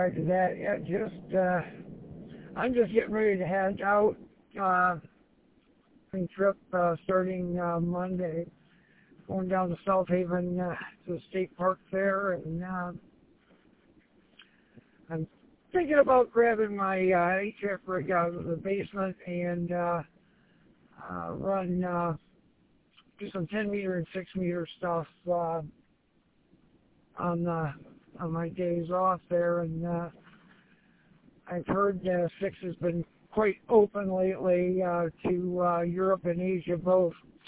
subscribed to that yet. I'm just getting ready to head out. Trip starting Monday, going down to South Haven to the state park there, and I'm thinking about grabbing my HF rig out of the basement and run do some 10 meter and 6 meter stuff on my days off there, and I've heard 6 has been quite open lately to Europe and Asia both.